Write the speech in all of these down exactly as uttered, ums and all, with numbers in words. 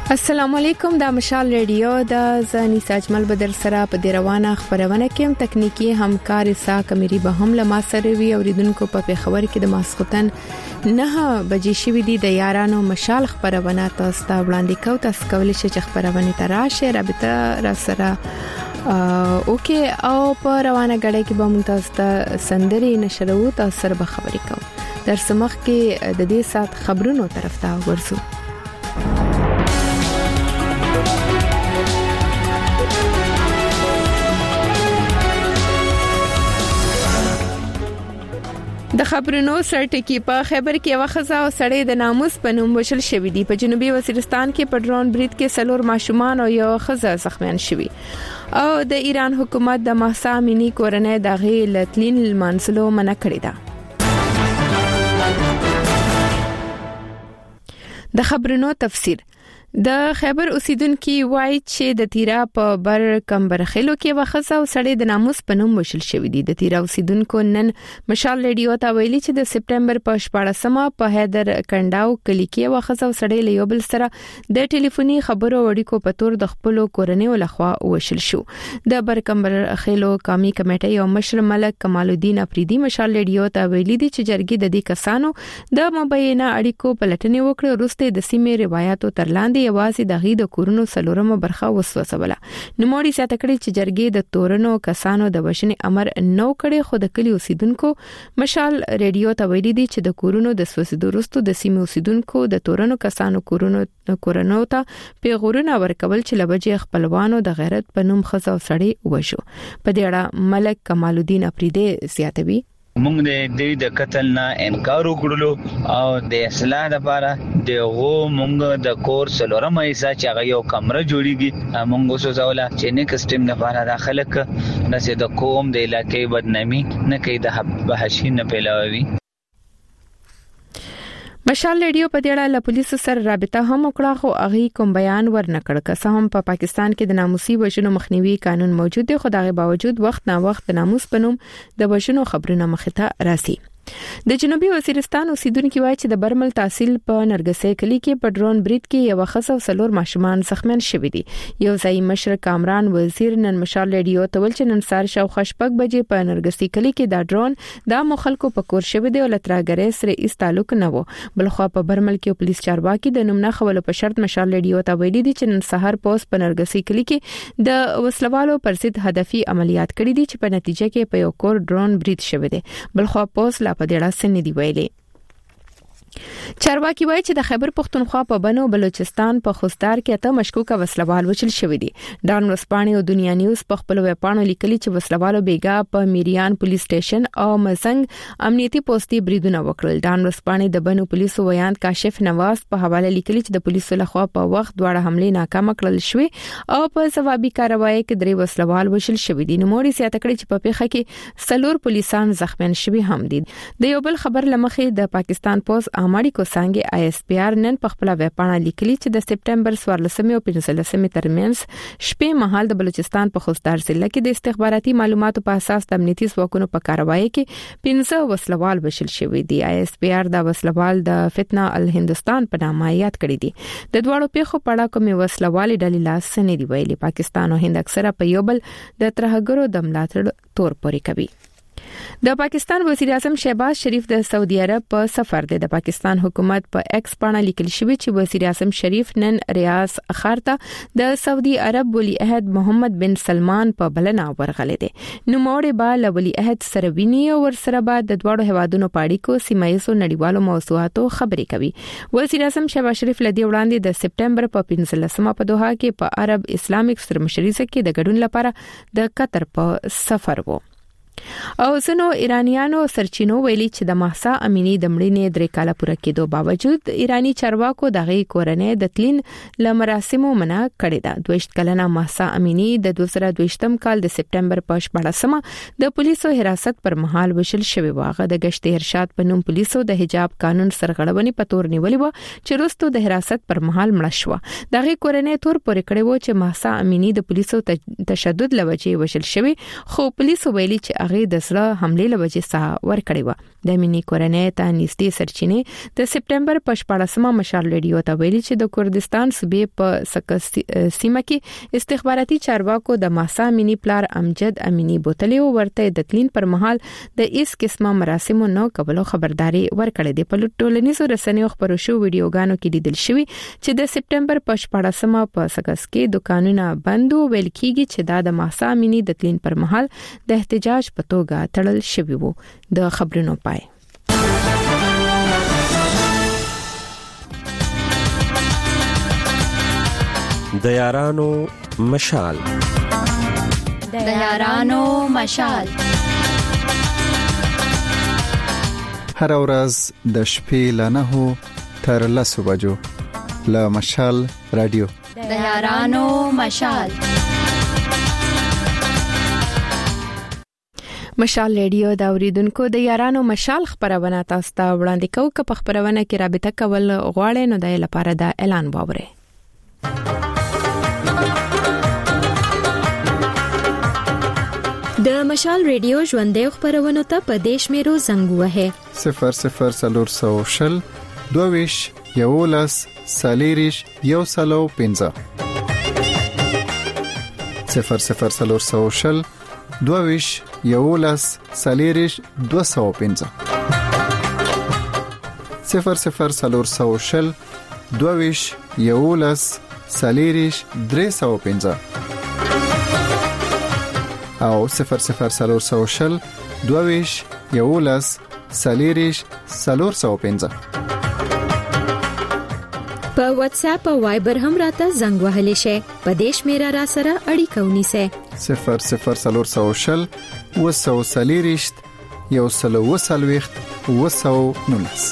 السلام علیکم، دا مشال ریډیو د زنی ساجمل بدر سره په دیروانه خبرونه کې تکنیکی همکار ساک امیری به هم لمه سره وی اوریدونکو په خبر کې د ماسختن نه بجې شوې دي د یارانو مشال خبرونه تاسو ته وړاندې کوم. تاسو کولی شئ چې خبرونه تراشه رابطه را سره اوکې او په روانه غړې کې به مونږ تاسو ته سندري نشرو تاسو سره به خبرې کوم. در سمخ کې د دې سات خبرونو طرف ته ورسو. د خبرونو سرټکی په خبر کې واخزا او سړی د ناموس په نوم وشل شوې دي. په جنوبي وزیرستان کې په ډرون برید کې سلور ماشومان او یو خزه زخمیان شوي او د ایران حکومت د مهسا امینی کورنۍ د غیل تلین منسلو منع کړی ده. د خبرونو تفسیر د خیبر اوسیدونکو وایي چې د تیرا په بر کمبرخلو کې وخصه او سړی د ناموس په نوم وشل شوې دي. د تیرا اوسیدونکو نن مشال ریډیو ته ویلي چې د سپټمبر په شپاړسمه په هیدر کنډاو کلی کې وخصه او سړی له یو بل سره د ټلیفوني خبرو وړاندې په تور د خپل کورنۍ ولخوا وشل شو. د بر کمبرخلو قومي کمیټې او مشر ملک کمال الدین افریدي مشال ریډیو ته ویلي دي چې جرګې د دې کسانو د مبینه اړیکو پلټنې وکړه وروسته د سیمې روایتو ترلاندې یوازې د غي د کورونو سلورمه برخه وسوسوله. نو موري ساته کړی چې جرګې د تورنو کسانو د وشنې امر نو کړي خو د کلی اوسیدونکو مشال ریډیو ته ویلي دي چې د کورونو د سوسیدو وروسته د سیمې اوسیدونکو د تورنو کسانو کورونو کورونو ته پیغورونه ورکول چې لبجې خپلوانو د غیرت په نوم خزه او سړی وشو. په دې اړه ملک کمال الدین افریدي زیاتوي موږ د دې د قتل نه انکار وکړلو او د اصلاح لپاره دغه موږ د کور سلورمه حصہ چې هغه یو کمره جوړیږي موږ وسوځوله چې نه کسټم لپاره داخله ک نه د قوم د علاقې بدنامي نه کوي د بحثین نه پیلاوي. مشال ریډیو په دې اړه له پولیسو سره رابطه هم وکړه خو هغه کوم بیان ورنکړ. که هم په پاکستان کې د ناموسي وژنو مخنیوي قانون موجود دی خو دغه باوجود وخت نه وخت د ناموس په نوم د وژنو خبرونه مخ ته راسي. د جنوبي وزیرستان اوسیدونکو وایي چې د برمل تحصیل په نرګسې کلی کې په ډرون برید کې یو خصو سلور ماشومان زخمیان شوي دي. یو ځای مشر کامران وزیر نن مشال ریډیو ته ول چې نن سار شاو خشپک بجې په نرګسې کلی کې دا ډرون د مخالکو په کور شوي دی او لتراګرې سره هیڅ تعلق نه وو. بلخو په برمل کې پولیس چارواکي د نوم نه خول په شرط مشال ریډیو ته ویلي دي چې نن سحر پوس په نرګسې کلی کې د وسلوالو پر ضد هدفي عملیات کړي دي چې په نتیجه کې په یو کور ډرون برید شوی دی. بلخو پوس لا په دې اړه څه نه دی ویلي. چارواکي وایي چې د خیبر پختونخوا په بنو بلوچستان په خوستار کې ته مشکوکه وسلوال وچل شوې دي. ډان ورسپانې او دنیا نیوز په خپل ویبپاڼو لیکلي چې وسلوالو بیګا په میریان پولیس سټیشن او مزنګ امنیتي پوسټي بریدونه وکړل. ډان ورسپانې د بنو پولیسو ویاند کاشف نواز په حواله لیکلي چې د پولیسو لخوا په وخت دواړه حمله ناکام کړل شوې او په ځوابي کاروایی کې درې وسلوال وشل شوې دي. نو موري سیاته کړی چې په پیښه کې سلور پولیسان زخمیان شوي هم دي. د یو بل خبر لمخې د پاکستان پوز اماړي کوسانګي آی اس پی آر نن په خپل ویبپاڼه لیکلي چې د سپټمبر څوارلسمې او پنځلسمې ترمنځ شپې مهال د بلوچستان په خوستار ضلع کې د استخباراتي معلوماتو په اساس د امنیتي ځواکونو په کاروایی کې پنځه وسلوال وشل شوي دي. آی اس پی آر د وسلوال د فتنه الهندستان په نامه یاد کړی دي. د دوړو پیښو په اړه کومې وسلوالې ډلې لاس نه دی ویلي. پاکستان او هند اکثره په یو بل د ترهګرو د ملاتړ تور پوري کوي. د پاکستان وزیر اعظم شهباز شریف د سعودي عرب په سفر دی. د پاکستان حکومت په ایکس باندې لیکل شوی چې وزیر اعظم شریف نن ریاض اخارته د سعودي عرب ولی عہد محمد بن سلمان په بلنه ورغلی دی. نو موري با له ولی عہد سره ویني او ور سره بعد د دوړو هوادونو پاړي کو سیمایسو نړیوالو موضوعاتو خبرې کوي. وزیر اعظم شهباز شریف لدی وړاندې د سپټمبر په پنځلسمه په دوحه کې په عرب اسلامیک سرمشري کې د ګډون لپاره د قطر په سفر وو. او زنو ایرانیانو سرچینو ویلي چې د مهسا امینی د مړینې درې کاله پوره کېدو باوجود ایرانی چارواکو دغه کورنۍ د تلین ل مراسمو منع کړې ده. دویشت کلنه مهسا امینی د دوه زره دویشتم کال د سپټمبر په شپاړسمه د پولیسو حراست پر مهال وشل شوی واغه د گشت ارشاد په نوم پولیسو د حجاب قانون سرغړونې په تور نیولې و چې وروسته د حراست پر مهال مړ شو. دغه کورنۍ تور پورې کړې و چې مهسا امینی د پولیسو تشدد لوجې وشل شوی خو پولیسو ویلي چې هغه د سره حمله لوجې ساه ور کړې و. د امني کورنۍ ته نږدې سرچینې د سپټمبر په شپږمه مشال ریډیو ته ویلي چې د کردستان صوبې په سیمه کې استخباراتي چارواکو د ماسا امني پلار امجد امني بوتلې ورته د تلین پر مهال د ایس قسمه مراسمو نو قبل خبرداري ورکړې ده. په ټولنیزو رسنیو خبرو شو ویډیوګانو کې لیدل شوی چې د سپټمبر په شپږمه په سکس کې دکانونه بندو ویل کیږي چې دا د ماسا امني د تلین پر مهال د احتجاج په توګه تړل شوی وو. د خبرونو پای د یارانو مشال د یارانو مشال هر ورځ د شپې ل نهو تر لسو بجو ل مشال رادیو د یارانو مشال مشال ریډیو دا اوریدونکو د یارانو مشال خبرونه تاسو ته وړاندې کوو. که په خبرونه کې رابطه کول غواړئ نو د لپاره دا اعلان واورئ. د مشال ریډیو ژوندې خبرونه ته په دیش میرو زنګ وهه صفر صفر سلور سو شل دویش یولس سالیریش یو سلو پنځه صفر صفر سلور سو شل دویش یولس سالیریش دو سو پنځه صفر صفر سلور سو شل دویش یولس سالیریش درې سو پنځه او صفر صفر سلور سو شل دویش یولس سالیریش سلور سو پنځه په واتس اپ او وایبر هم راته زنګ وهلی شي. په دیش میرا را سره اړیکه ونیسه صفر صفر سلور سو شل وسو سالیریش یو سلو وسلويخت وسو نونس.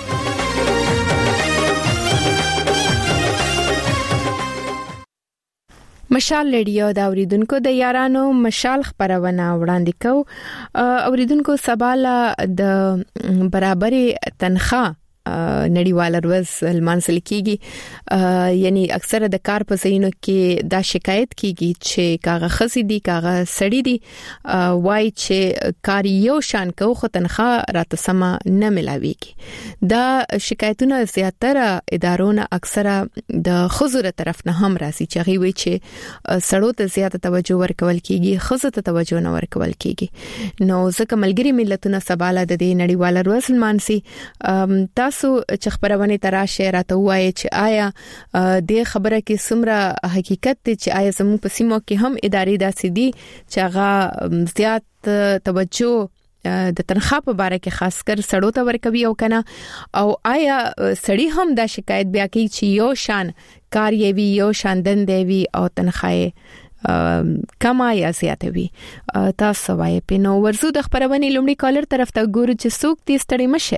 مشال ریډیو دا اوریدونکو د یارانو مشال خبرونه وړاندې کو. اوریدونکو سباله د برابرۍ تنخواه نړیواله ورځ لمانځل کیږي. یعنی اکثره د کار په ځایونو کې دا شکایت کیږي چې کاغه خسي دي کاغه سړی دي وای چې کار یو شان کو خو تنخواه راته سم نه ملاويږي. دا شکایتونه زیاتره ادارونه اکثره د خزر طرف نه هم راځي چې غوي چې سړو ته زیاته توجه ورکول کیږي خزو ته توجه نه ورکول کیږي. نو ځکه ملګری ملتونه سباله د دې نړیواله ورځ لمانځي. تاسو چې خبرونه تراشه راته وایي چې آیا د خبره کې څومره حقیقت دی چې آیا زموږ په سیمو کې هم ادارې داسې دي چې هغه زیات توجه د تنخواه په اړه کې خاص کر سړو ته ورکوي او کنه او آیا سړی هم دا شکایت بیا کوي چې یو شان کار یې وی یو شان دندې وی او تنخواه کما یا زیاته وی. تاسو وایي په نو ورزو د خبرونه لومړی کالر طرف ته ګورو چې څوک دې ستړي مشه.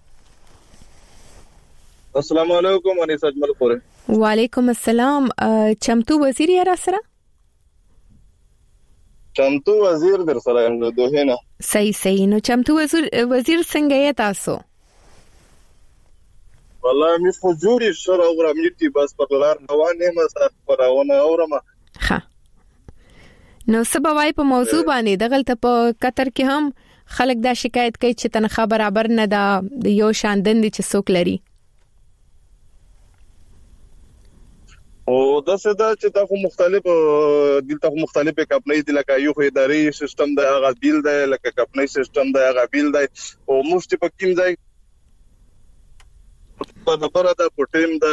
السلام علیکم انیس اجمل پوره. وعلیکم السلام. چمتو وزیر یا سره چمتو وزیر در سره دوه نه صحیح صحیح. نو چمتو وزیر وزیر څنګه یې تاسو؟ والله می خو جوړی سره اورم یتي بس په لار روانه ما سره پرونه اورم. ها نو سبوای په موضوع باندې دغلت په قطر کې هم خلک دا شکایت کوي چې تنخواه برابر نه ده د یو شان دندې چې څوک لري. او دا څه دا چې دا خو مختلف دلته مختلفه کمپنۍ دي لکه یو اداري سیستم دا غا بیل دی لکه کمپنۍ سیستم دا غا بیل دی او مفت په کیم ځای په نبره دا پټیم دا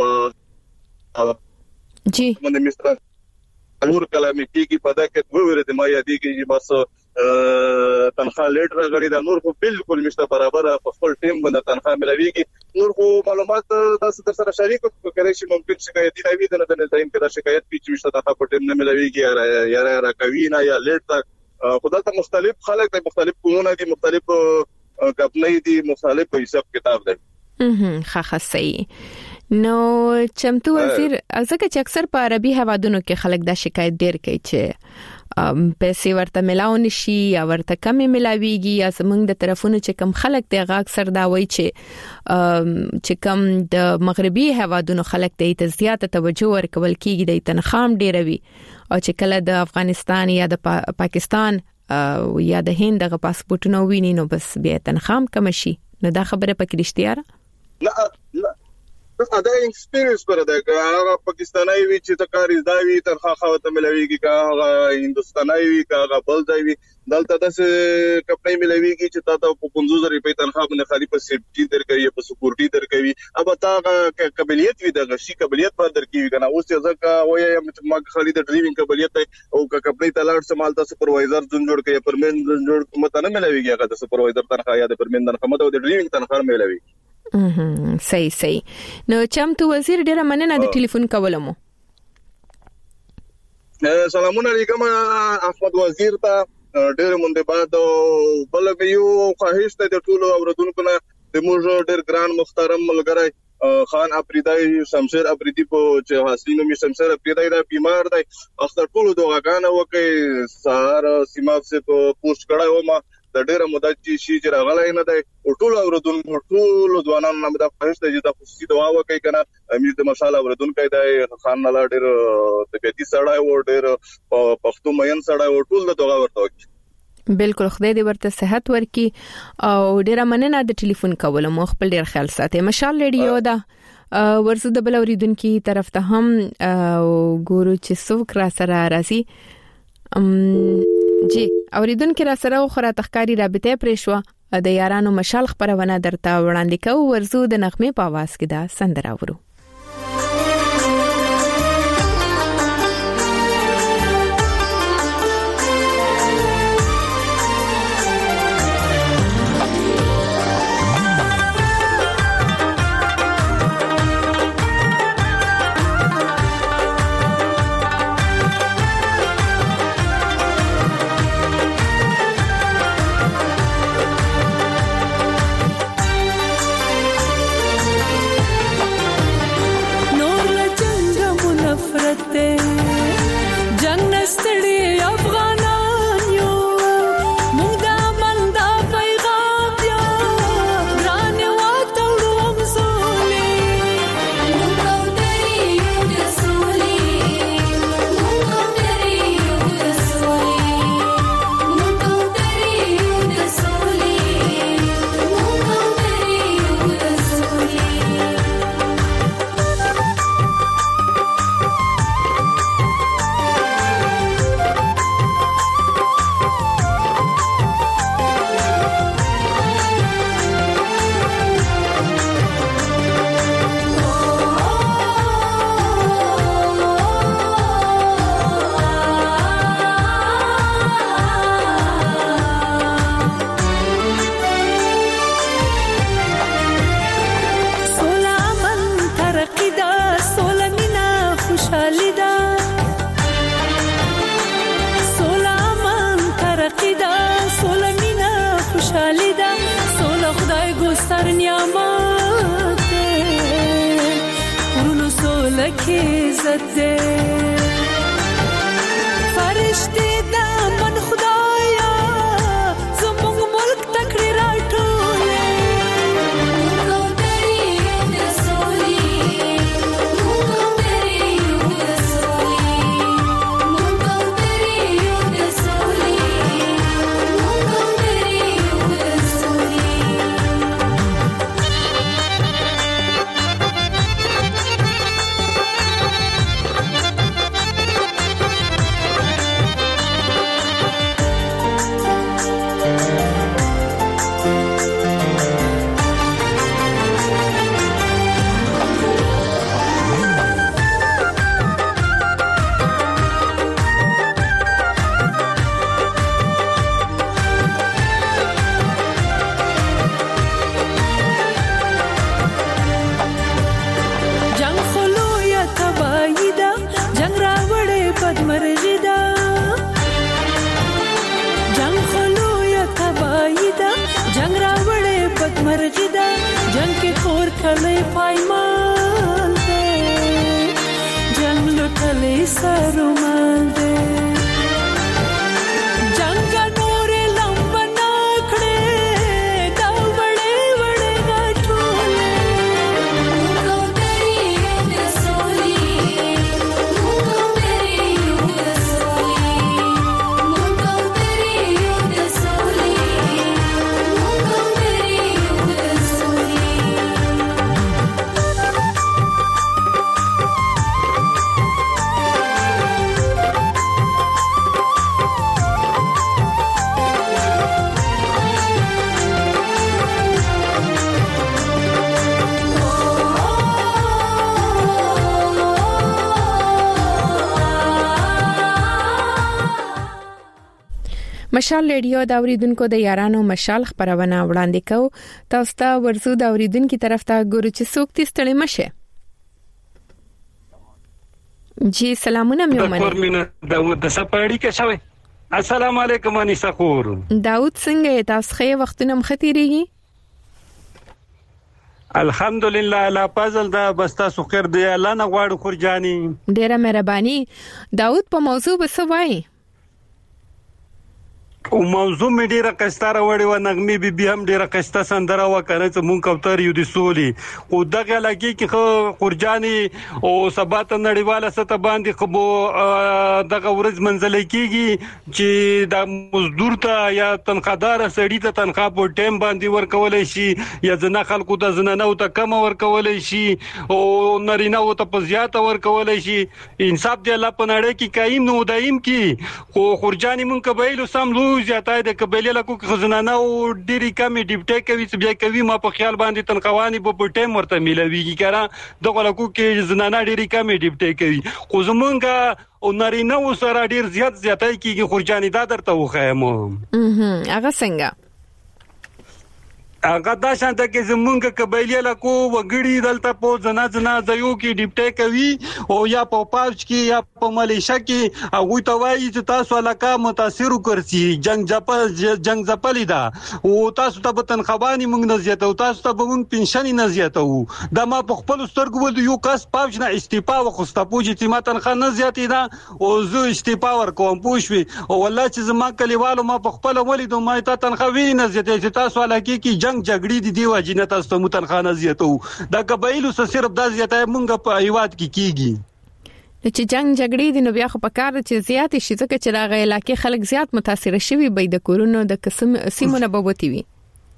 جی باندې مستر نور کلامي کیږي په دا کې وګوره د ما یادېږي بس تنخواه لیټ راغلي دا نور خو بالکل مشته برابر په خپل ټیم باندې تنخواه ملويږي. نور خو معلومات تاسو در سره شریک کړئ چې ممکن شکایت دی وي د نه ټایم کې دا شکایت پیچ مشته تنخواه په ټیم نه ملويږي یا یا راکوي نه یا لیټ خدای ته مختلف خلک د مختلف قانون دي مختلف کمپنۍ دي مختلف حساب کتاب دي. هم ښه صحیح. نو چمتو وزیر ځکه چې اکثر په عربي هوادونو کې خلک دا شکایت ډیر کوي چې پیسې ورته ملاو نشي یا ورته کم ملاويږي یا زمونږ د طرفونو چې کم خلک دی هغه اکثر دا وایي چې چې کم د مغربي هوادونو خلک دی ته زیاته توجه ورکول کیږي د تنخواه ډیر وي او چې کله د افغانستان یا د پا- پاکستان یا د هند دغه پاسپورتونه ویني نو بس بیا تنخام کم شي نو دا خبره پکې رښتیا نه نه دا ایکسپیرینس پر دا هغه پاکستاني وی چې تکاری داوی ترخه خاوته ملويږي کا هغه هندستاني وی کا هغه بل ځای وی دلته د څه کپړې ملويږي چې تاسو په پنځوس زره روپۍ تنخواه باندې خالي په سیفټي درکوي په سکیورټي درکوي ابا تا قابلیت وی دغه شي قابلیت پر درکوي کنه اوس ځکه وایي ما خالي د ډرایوینګ قابلیت او کپړې تلاړ سمال تاسو سپروایزر جون جوړ کوي پرمن جوړ کومه نه ملويږي هغه د سپروایزر تنخواه یا د پرمن تنخواه او د ډرایوینګ تنخواه ملوي امم صحیح صحیح نو چمتو وزیر ډیره مننه د ټلیفون کولمو سلامونه علیکم احمد وزیر ته ډیره مونږ بعد بل یو خواهش ته د ټولو اوردونکو نه د موږ ډیر ګران محترم ملګری خان افریدی شمشیر افریدی په چې حاصلینو می شمشیر افریدی دا بیمار دی اختر ټولو دغه وکي سهار سیمه په پوسټ کړه و ما د ډیره مدت چې شي چې راغلی نه دی ټول اوردونکو ټول ځوانانو نه د خواهش ته چې د خصوصي دعا وکړي کنه امیر د مشال اوردونکو دی خان نه ډیر طبيعتي سړی و ډیر پښتو مین سړی و ټول د دعا ورته وکړي بالکل خدای دې ورته صحت ورکړي او ډیره مننه د ټلیفون کولو مو خپل ډیر خیال ساتي مشال ریډیو دا ورسو د بل اوریدونکو طرف ته هم ګورو چې څوک را سره راځي ام جی اوریدونکو را سره خورا تخکاری رابطه پرې شو د یارانو مشال خبرونه درته وړاندې کوو ورزو د نغمه په आवाज کې دا سندره ورو مشال ریډیو د اوریدونکو د یارانو مشال خبرونه وړاندې کو تاسو ته ورزو د اوریدونکو طرف ته ګورو چې څوک تستړي مشه. جی سلامونه مې ومنه. دکتور مینا داوود د سپاړی کې شوی. السلام علیکم انیسا خور. داوود څنګه تاسو خې وختونه مختيريږي؟ الحمدلله لا پازل دا بس تاسو خیر دی الله نه غواړو خورجاني. ډیره مهرباني. داوود په موضوع بس وایي. او موضوع مې ډیره قستاره وړي و نغمه بي بي هم ډیره قسته سندره و کنه چې مونږ کوتر یو دي سولي او دغه لګي کې خورجاني او سبات نړیواله سطح باندې خو دغه ورځ منځلې کیږي چې د مزدور ته یا تنخوادار سړی ته تنخواه په ټیم باندې ورکول شي یا ځنه خلکو ته زنانه او ته کم ورکول شي او نارینه او ته په زیاته ورکول شي. انصاف دی الله په نړۍ کې قائم نو دایم کې خو خورجاني مونږ قبایل سم لو زیاتای د قبایل له کو خزانه او ډيري کمی ډیپټي کوي چې بیا کوي ما په خیال باندې تنخوانی په ټیم ورته ملويږي کړه دغه له کو کې زنانه ډيري کمی ډیپټي کوي خو زمونږه او نارینه و سره ډیر زیات زیاتای کیږي خورجاني دا درته وخایم. اها هغه څنګه هغه دا شانته کې زمونږ قبایل له کو وګړي دلته په زنا زنا ځایو کې ډیپټي کوي او یا په پاوچ کې یا په ملیشیا کې هغه ته وایي چې تاسو علاقه متاثر وکړسي جنگ جپل جنگ زپلی دا او تاسو ته په تنخوانی موږ نه زیاتو تاسو ته به موږ پنشن نه زیاتو دا ما په خپل سترګو ول یو کس پاوچ نه استعفا وخسته پوجي چې ما تنخواه نه زیاتې دا او زه استعفا ورکوم پوښوي او والله چې زما کلیوالو ما په خپل ولیدو ما ته تنخواه نه زیاتې چې تاسو علاقه کې جنگ جګړې دي دی واجنه تاسو ته متنخانه زیاتو دا قبایلو سره صرف دا زیاتای مونږ په ایواد کې کیږي چې جنگ جګړې دي نو بیا خو په کار چې زیات شي ځکه چې راغی علاقې خلک زیات متاثر شوي به د کورونو د قسم سیمونه بوبوتي وي.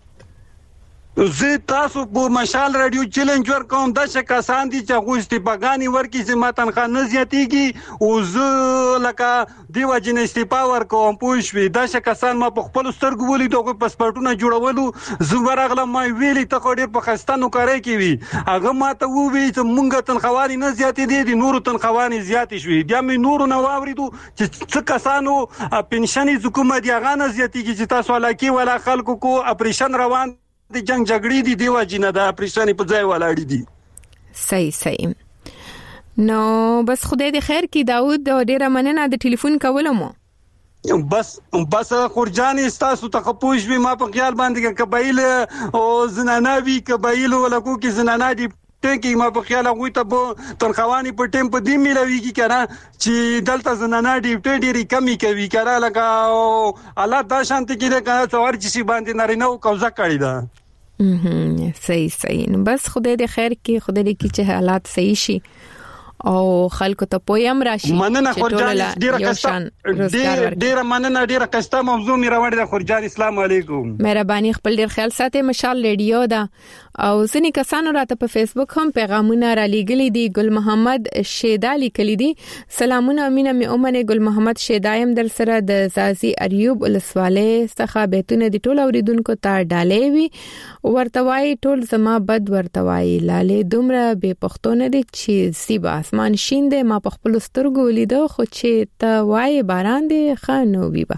زه تاسو په مشال رادیو چیلنج ورکوم د شکاسان دي چې غو استفاګانی ورکی چې ماتن خان نه زیاتیږي او زه لکه دیو جن استفا ورکوم پوښوي د شکاسان ما په خپل سترګو ولې دغه پاسپورتونه جوړولو زه ورغله ما ویلي ته خو ډیر په خستانو کاری کوي هغه ما ته ووی چې مونږ تنخوانی نه زیاتې دي نور تنخوانی زیاتې شوي بیا مې نور نه واوریدو چې څه کسانو پنشنی حکومت یې غانه زیاتېږي چې تاسو علاقه ولا خلکو کو اپریشن روان د جنگ جګړې دي دیو جنہ د اپریشن په ځای ولاړ دي. صحیح صحیح نو بس خدای دې خیر کی داوود ډیره مننه د ټلیفون کولو مو بس بس خورجاني تاسو ته خپوش ما په خیال باندې قبایل او زنانه وی قبایل ولکو کې زنانه دي ټکی ما په خیال غوي ته تنخوانی په ټیم په دې ملويږي کنه چې دلته زنانه ډیپټي ډيري کمی کوي کنه لکه الله دا شانته کې ده څوار چې باندې نارینه او قبضه کړی ده. اها صحیح صحیح نو بس خدای دې خیر کې خدای دې کې چې حالات صحیح شي او خلکو ته پویم راشي مننه خورجان ډیره کسته ډیره مننه ډیره کسته موضوع می راوړی د خورجان اسلام علیکم. مهرباني خپل ډیر خیال ساتئ. مشال ریډیو دا او ځینې کسانو راته په فیسبوک هم پیغامونه را لېږلي دي. ګل محمد شیدا لیکلي دي سلامونه امینه می اومنه ګل محمد شیدایم در سره د زازي اریوب ولسواله څخه بیتونه دي ټول اوریدونکو ته ډالې وي ورتوای ټول زما بد ورتوای لاله دومره به پښتون دي چې سیبا اسمان شین دی ما په خپل سترګو ولیدو خو چې ته وای باران دی خانو بیبا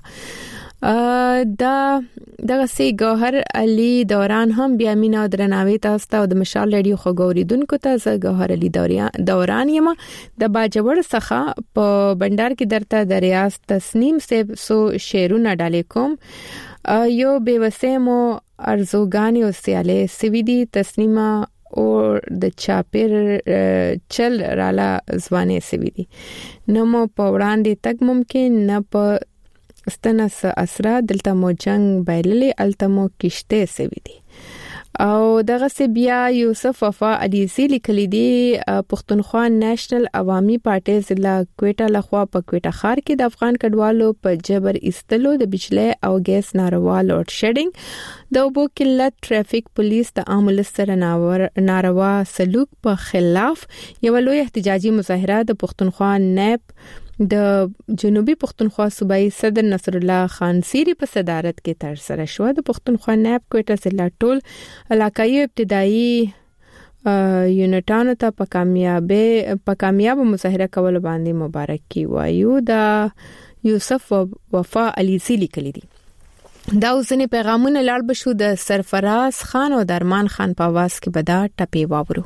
دا دغه سي گوهر علي دوران هم بیا مینا درناوي تاسو ته د مشال لړیو خو ګوریدونکو ته ز گوهر علي دوران یم د باجوړ څخه په بندر کې درته د ریاض تسنیم سه سو شعرونه ډالې کوم یو بیوسمو ارزوګانی او سیاله سویدي تسنیمه او د چاپیر چل رالا ځواني سویدي نو مو په وړاندې تک ممکن نه په استنس اسرا دلته مو جنگ بایللې التمو کشته سویدي او دغه سی بیا یوسف وفا علیزی لیکلی دی پښتونخوا نېشنل عوامي پارټي ضلع کوټه لخوا په کوټه خار کې د افغان کډوالو په جبر استلو د بجلی او ګیس ناروا لوډ شیډینګ د اوبو قلت ټریفیک پولیس د عامل سره ناروا سلوک په خلاف یو لوی احتجاجي مظاهره د پښتونخوا نیب د جنوبي پښتونخوا صوبایي صدر نصر الله خان سيري په صدارت کې تر سره شو. د پښتونخوا نیب کوټه ضلع ټول علاقايي ابتدایي یونټانو ته په کامیابه په کامیاب مظاهره کول باندې مبارکي وایو. د یوسف وفا علیزی لیکلي دي. دا اوسنی پیغامونه لاړ بشو د سرفراز خان او درمان خان په आवाज کې بدا ټپي واورو.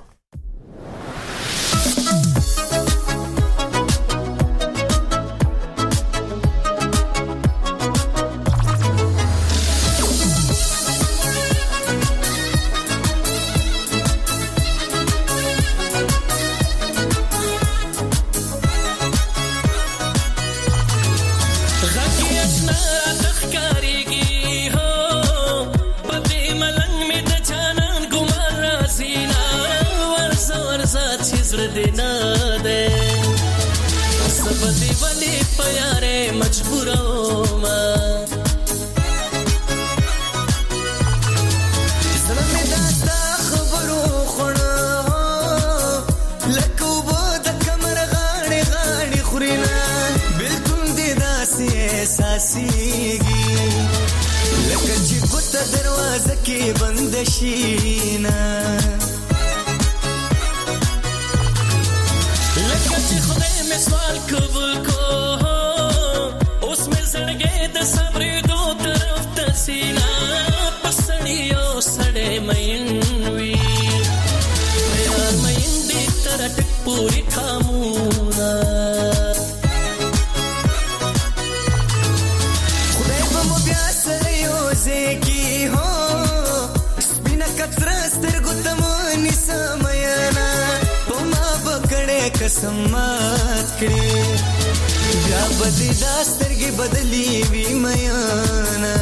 قسمت کړي بیا بدلی داسترګي بدلی وی میانا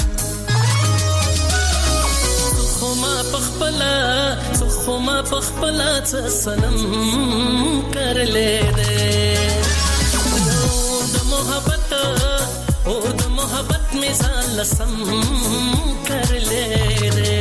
خو ما پخپلا خو ما پخپلا سنم کرلې دې د محبت او د محبت مثال لسم کرلې دې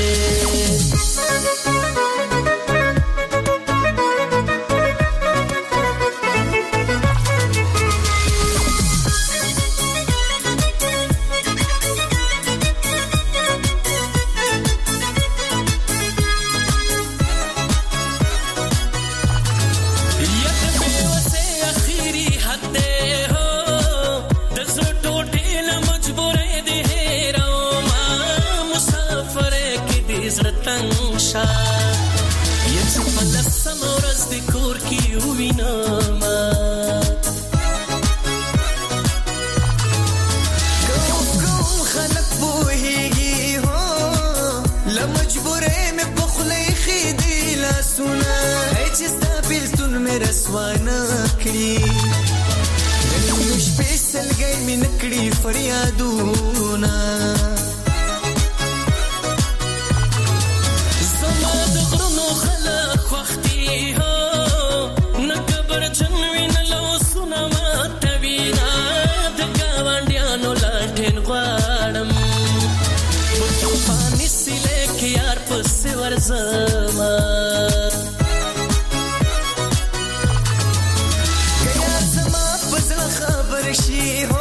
فریادونا زما د غرونو خلق وختي هو نکبر جنوي نه لو سنا ما توینا د گاونډیانو لاټین غواړم په طوفاني سیلې کې یار پس ورزما کیا زما پزړه خبر شي هو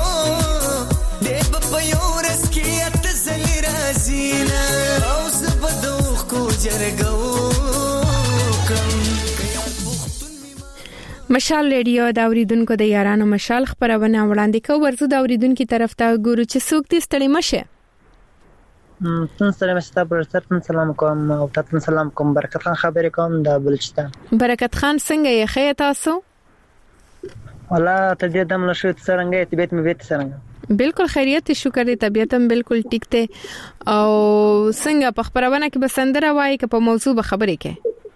مشال ریډیو دا اوریدونکو د یارانو مشال خبرونه وړاندې کو ورزو دا اوریدونکو طرف ته ګورو چې څوک دې ستړي مشه تاسو سره مستا پر ستاسو سلام کوم او تاسو سلام کوم برکت خان خبرې کوم د بلوچستان. برکت خان څنګه یې خیر تاسو؟ والله ته دې دم له شوت څنګه طبيعت مې وته څنګه بالکل خیریت شکر دې طبيعت هم بالکل ټیک ته او څنګه په خبرونه کې بسندره وایي که په موضوع به خبرې کې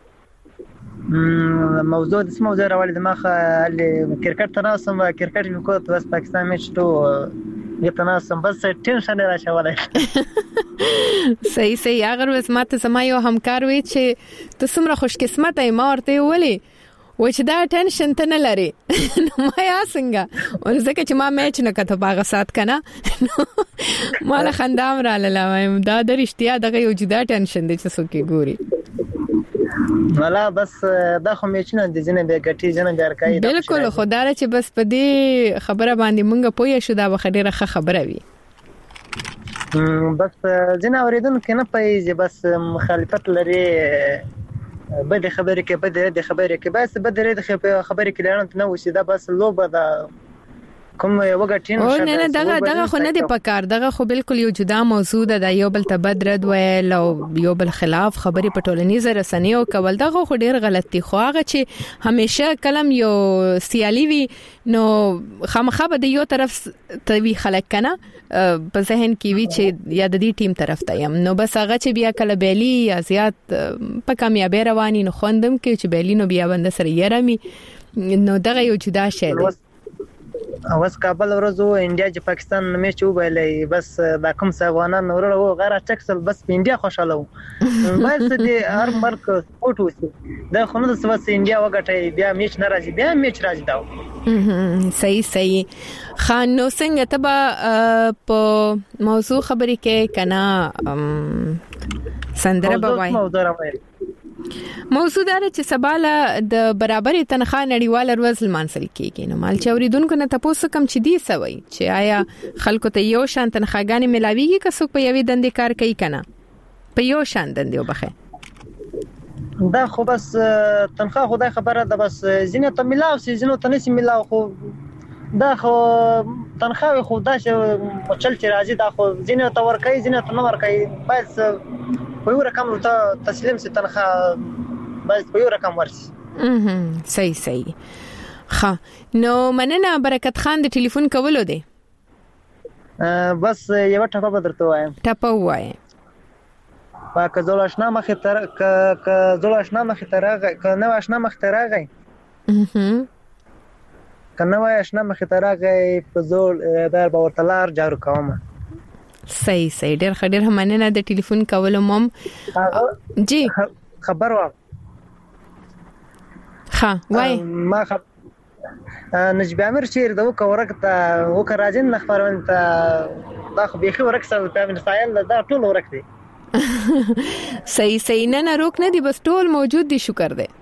موضوع د اسمه موضوع راوړل د مخه اللي کرکټ تناسم کرکټ یو کوت بس پاکستان میچ ته یو تناسم بس ټینشن راځولای صحیح صحیح اگر وس ماته سم یو همکار وي چې ته څومره خوش قسمت ای ما ورته ولي و چې دا ټینشن ته نه لري نو ما یا څنګه ورځکه چې ما میچ نه کته باغ سات کنه مال خندام را لاله دا د رښتیا دغه یو جدا ټینشن دی چې څوک ګوري ولا بس دا خو میچنه د ځنه به ګټي ځنه ګرکای بالکل خدای چې بس په دې خبره باندې مونږ پوهې شو دا بخډيره خبره وي بس ځنه اوریدون کنه پېږي بس مخالفت لري بده خبرې کې بده د خبرې کې بس بده د خبرې کې لرنه نه وسی دا بس لوبه دا کوم یو غټین او نه نه دغه دغه خو نه دی پکار دغه خو بالکل یو جدا موضوع ده د یو بل تبدرد ویل او یو بل خلاف خبري په ټولنیزه رسنیو کول دغه خو ډیر غلط دي خو هغه چې همیشه کلم یو سیالي وي نو خامخا به د یو طرف توی خلک کنه په ذهن کې وی چې یا د دې ټیم طرف ته يم نو بس هغه چې بیا کله بیلی یا زیات په کامیابی رواني نو خوندم کې چې بیلی نو بیا بند سره یرمي نو دغه یو جدا شی دی اوس کابل ورځو انډیا چې پاکستان میچ وبایلې بس دا کوم څه افغانان ورله و غیر ټکسل بس انډیا خوشاله و بس دې هر مرګ سپورت وسی دا خو نو څه وس انډیا وګټي بیا میچ ناراضي بیا میچ راځي دا صحیح صحیح خان نو څنګه تبا په موضوع خبرې کې کنا سندره بوای موضوع دا چې سباله د برابرۍ تنخواه نړیواله ورځ لمانځل کیږي نو مال چوریدونکو نه تاسو کوم چې دی سوي چې آیا خلکو ته یو شان تنخواګانې ملاويږي که څوک په یوې دندې کار کوي کنه په یو شان دندې وبخه دا خو بس تنخواه خدای خبره ده بس زینه ته ملاو سي زینه ته نسی ملاو خو دا خو تنخواه خو دا چې چل چې راځي دا خو زینه ته ورکای زینه ته نه ورکای بس په یو رقم ته تسلیم سي تنخواه بس په یو رقم ورسي اها صحیح صحیح ها نو مننه برکت خان د ټلیفون کولو دی بس یو ټپه بدرته وایم ټپه وایم پاک زول آشنا مخه تر ک زول آشنا مخه تر ک نو آشنا مخه تر غي اها ک نو آشنا مخه تر غي په زول در باورتلار جارو کومه صحیح صحیح ډېر خډیر همنه د ټلیفون کولو مم جی خبر وا ها وای ما خب نجيب عامر شير دا وک ورکته وک راجن خبرون ته دا خو بيخي ورکسه په مسایل دا ټول ورکته صحیح صحیح نه نه روک نه دی بس ټول موجود دي شکر دی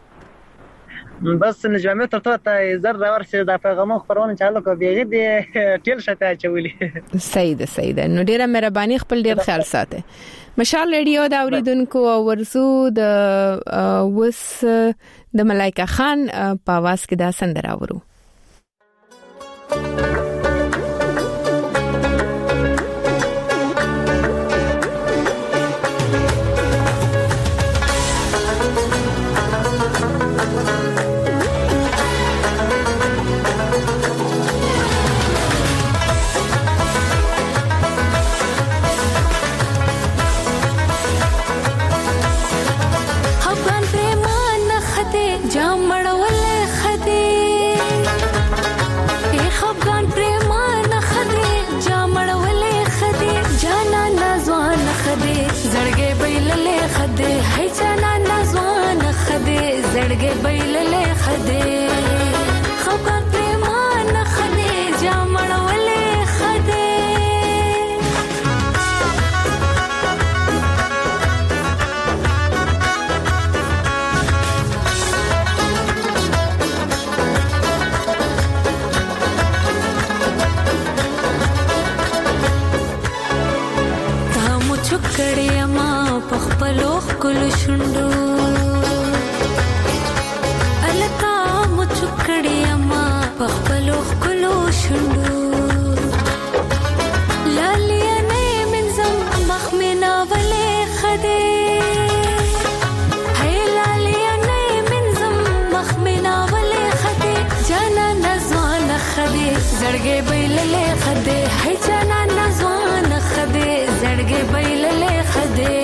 بس نجامه تر ته زر ورسې د پیغام خبرونه چالو کو بیغه دی ټیل شته چولی صحیح ده صحیح ده نو ډیره مهرباني خپل ډیر خیال ساته مشال ریډیو دا اوریدونکو او ورزو د وس د ملائکه خان په واس کې دا سندره ورو زړګې بیللې خدای خبر پرمان خدای جامړولې خدای تاسو چکړې ما په خپلو خپل شوندو پخپلو خلو شندو لالیانه من زم مخمنا ولې خدای هي لالیانه من زم مخمنا ولې خدای جانا نزوان خدای زړګې بیللې خدای هي جانا نزوان خدای زړګې بیللې خدای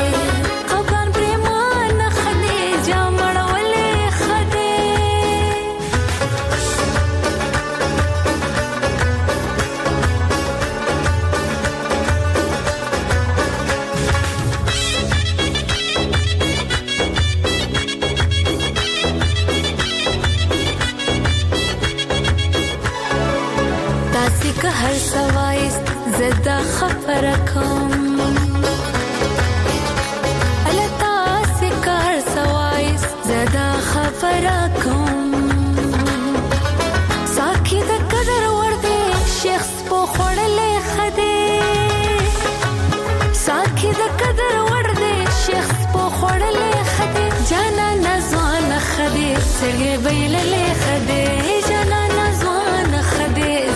هر سوایس زدا خبرکم التا سکه هر سوایس زدا خبرکم ساکي د قدر ورته شخص په خړلې خدای ساکي د قدر ورته شخص په خړلې خدای جانا نزوان خدای سرګې ویللې خدای جانا نزوان خدای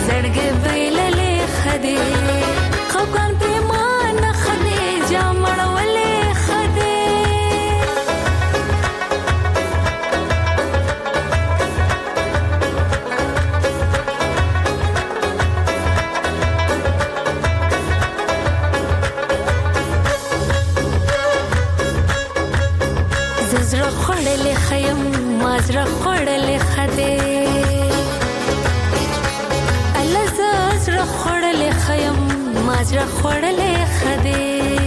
مازر خړلې خده الزاز را خړلې خیم مازر خړلې خده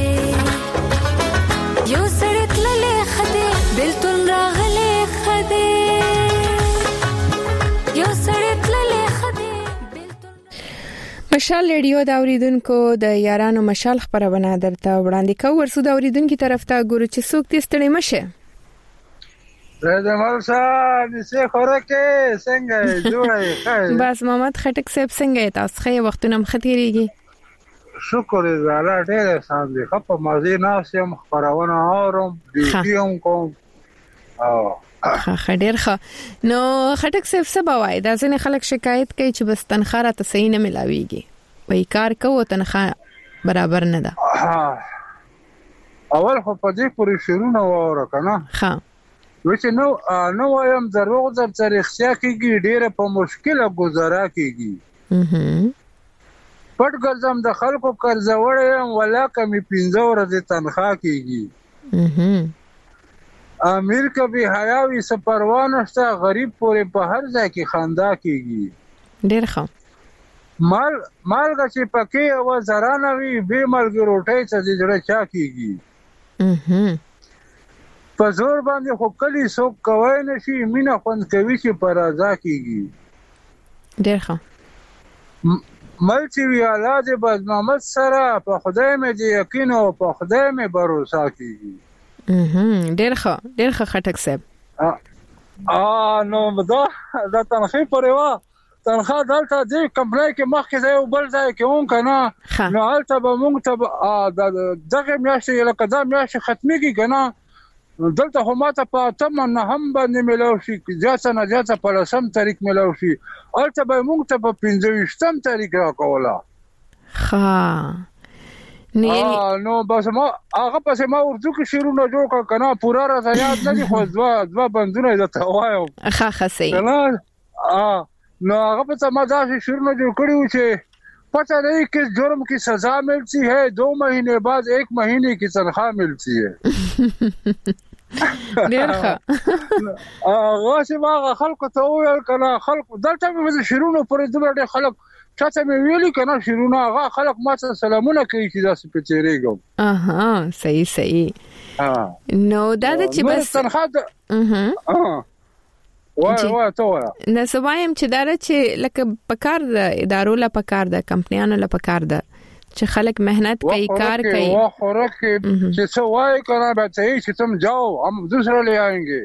یو سړی تللې خده بلتون راغلې خده یو سړی تللې خده مشال ریډیو دا اوریدونکو د یارانو مشال خبرونه درته وړاندې کوي ورسو دا اوریدونکو طرف ته ګورو چې څوک دې ستړي مشه زه مال صاحب څه خورکه څنګه جوړه بس محمد خټک صاحب څنګه تاسو خې وختونه مختيريږي شکر دې الله ډېر احسان دې خپ مازی ناسم خبرونه اورم دې کوم کوم او ښه ډېر ښه نو خټک صاحب څه بوای دا ځنه خلک شکایت کوي چې بس تنخواه راته صحیح نه ملاويږي وای کار کوو تنخواه برابر نه ده اول خو په دې پوری شروع وره کنه ها وچ نو نو وایم دروغ در تاریخیا کیږي ډېر په مشکله گزاره کیږي پټ ګرځم د خلکو قرض وړم ولا کمی پنځه ورځې تنخواه کیږي امیر کبي حیاوي سپروانه شته غریب پورې په هر ځای کې خندا کیږي ډېر ښه مال مال چې پکې او زرانه وي به ملګری روټي څه دې جوړه چا کیږي په زور باندې خو کلی څوک کوي نشي مینا خوند کوي چې پر ازا کیږي ډېر ښه مل چې وی اولاد باز محمد سره په خدای مې دې یقین او په خدای مې باور کیږي اها ډېر ښه ډېر ښه خټک صاحب ا نو دا دا تنخواه پروا تنخواه دلته دې کمپنۍ کې مخکې ځای او بل ځای کې اون کنه نو البته به مونږ ته دغه میاشتې لکه دا میاشتې ختميږي کنه دلته هم ته په تم نه هم باندې ملاو شي ځکه نه ځکه په لسم تاریخ ملاو شي البته به مونږ ته په پنځويشتم تاریخ راکولا ها نه نو بس ما هغه پس ما ورته کې شروع نه جوړ کنه پورا راځي یاد نه دي خو دوا دوا بندونه د توایم ښه ښه صحیح ا نو هغه پس ما دا شروع نه جوړ کړیو چې पता नहीं किस जुर्म की सजा मिलती है दो महीने बाद एक महीने की तनख्वाह मिलती है ډېر ښه هغه چې ما خلکو ته ویل کنه خلک دلته مې شروع نه پرې دغه خلک چاته مې ویلي کنه شروع نه هغه خلک ما ته سلامونه کوي چې داسې پچېریږم اها صحیح صحیح نو دا چې بس تنخواه اها وای وای ته وای نو سوایم چې دا چې لکه پکار د ادارو لا پکار د کمپنیانو لا پکار د چې خلک مهنت کوي کار کوي وا خورک چې څه وای کنه به ته چې تم جاو هم دوسرا لے آएंगे